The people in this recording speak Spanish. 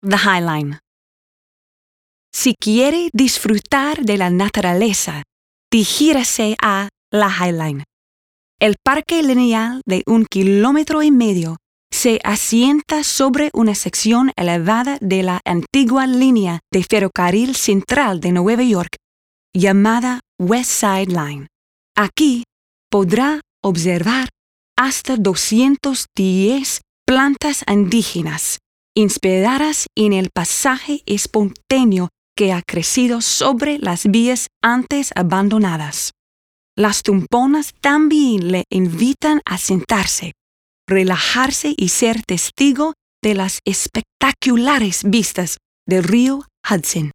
The High Line. Si quiere disfrutar de la naturaleza, diríjase a la High Line. El parque lineal de 1,5 kilómetros se asienta sobre una sección elevada de la antigua línea de ferrocarril central de Nueva York, llamada West Side Line. Aquí podrá observar hasta 210 plantas indígenas, inspiradas en el pasaje espontáneo que ha crecido sobre las vías antes abandonadas. Las tumbonas también le invitan a sentarse, relajarse y ser testigo de las espectaculares vistas del río Hudson.